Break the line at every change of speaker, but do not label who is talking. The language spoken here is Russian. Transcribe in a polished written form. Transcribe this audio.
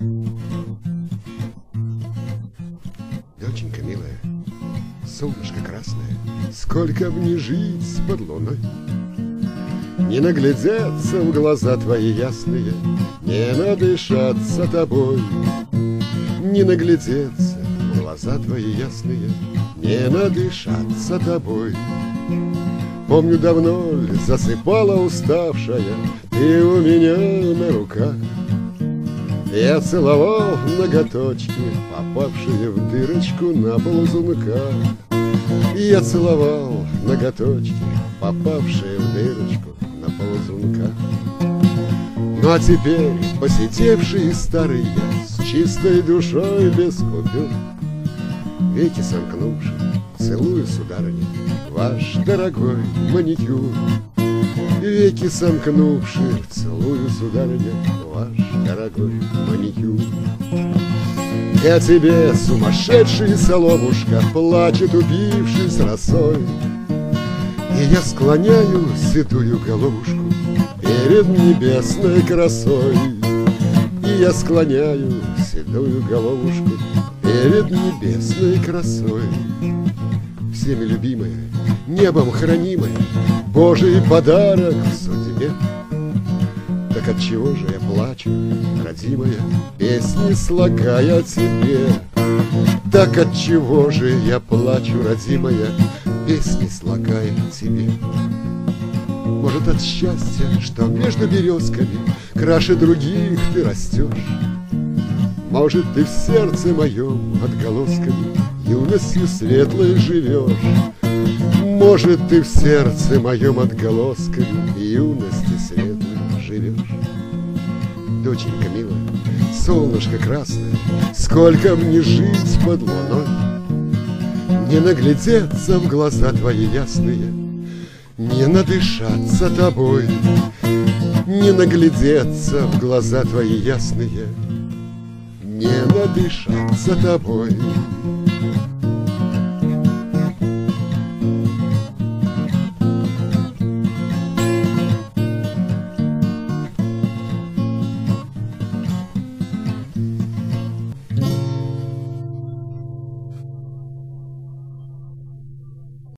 Доченька милая, солнышко красное, сколько мне жить под луной? Не наглядеться в глаза твои ясные, не надышаться тобой. Не наглядеться в глаза твои ясные, не надышаться тобой. Помню, давно ли засыпала уставшая ты у меня на руках. Я целовал ноготочки, попавшие в дырочку на ползунках. Я целовал ноготочки, попавшие в дырочку на ползунках. Ну а теперь посидевший старый я с чистой душой без купюр, веки сомкнувши, целую, сударыня, ваш дорогой маникюр. Веки сомкнувши, целую, сударыня, ваш дорогой маникюр. Я тебе, сумасшедший соловушка, плачет, упившись росой, и я склоняю седую головушку перед небесной красой. И я склоняю седую головушку перед небесной красой. Всеми любимая, небом хранимая, Божий подарок в судьбе. Так отчего же я плачу, родимая, песни слагая тебе? Так отчего же я плачу, родимая, песни слагая тебе? Может, от счастья, что между березками краше других ты растешь? Может, ты в сердце моем отголосками юностью светлой живешь? Может, ты в сердце моем отголосками юности светлой живешь? Доченька милая, солнышко красное, сколько мне жить под луной? Не наглядеться в глаза твои ясные, не надышаться тобой. Не наглядеться в глаза твои ясные, не надышаться тобой.